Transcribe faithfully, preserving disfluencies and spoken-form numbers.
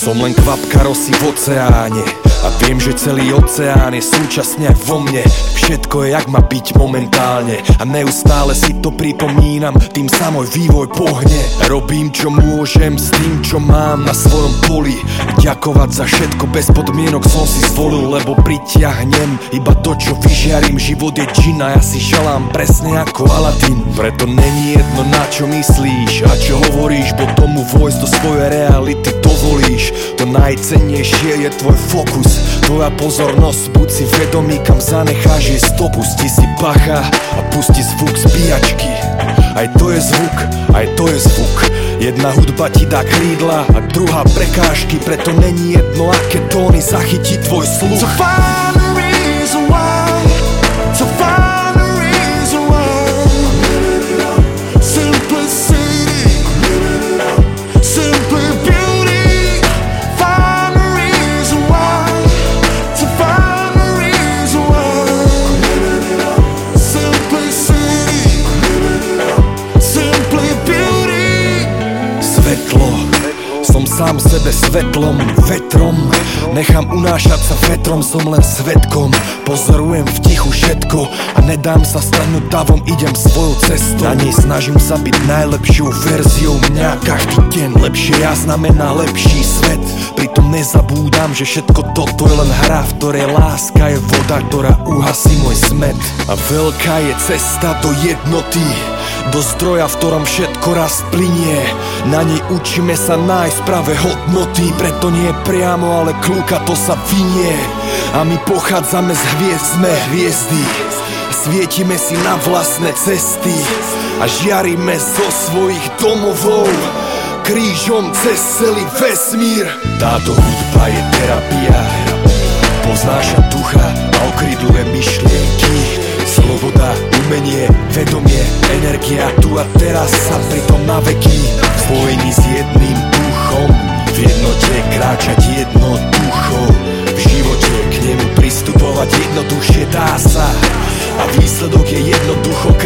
Som len kvapka rosy v oceáne a viem, že celý oceán je súčasne aj vo mne. Všetko je jak má byť momentálne a neustále si to pripomínam, tým sa môj vývoj pohne. Robím čo môžem s tým čo mám na svojom poli. Ďakovať za všetko bez podmienok som si zvolil, lebo pritiahnem iba to čo vyžiarím. Život je džin a ja si želám presne ako Aladín. Preto není jedno na čo myslíš a čo hovoríš, bo tomu vojsť do svojej reality dovolíš. To najcennejšie je tvoj fokus, tvoja pozornosť, buď si vedomý kam zanecháš jej stopu. Pusti si bacha a pusti zvuk zbíjačky. Aj to je zvuk, aj to je zvuk. Jedna hudba ti dá krídla a druhá prekážky, preto není jedno aké tóny zachytí tvoj sluch. To find a reason why, to find a reason why. Simplicity, simply beauty. Find a reason why, to find a reason why. Simplicity, simply beauty. Svetlo, som sám sebe svetlom, vetrom. Nechám unášať sa vetrom, som len svedkom. Pozorujem v tichu všetko a nedám sa strhnúť davom, idem svojou cestou. Na nej snažím sa byť najlepšou verziou mňa. Každý deň lepšie ja znamená lepší svet. Pritom nezabúdam, že všetko toto je len hra, v ktorej láska je voda, ktorá uhasí môj smet. A veľká je cesta do jednoty, do zdroja, v ktorom všetko raz plynie. Na nej učíme sa nájsť práve hodnoty, preto nie priamo, ale kľúka to sa vynie. A my pochádzame z hviezd, sme hviezdy. Svietime si na vlastné cesty a žiarime zo svojich domovov krížom cez celý vesmír. Táto hudba je terapia, poznáša ducha a okrydľuje myšlienky. Sloboda, umenie, vedomie, energia tu a teraz sa pritom na veky. Spojení s jedným duchom, v jednote kráčať jednoducho. V živote k nemu pristupovať jednoduchšie dá sa a výsledok je jednoducho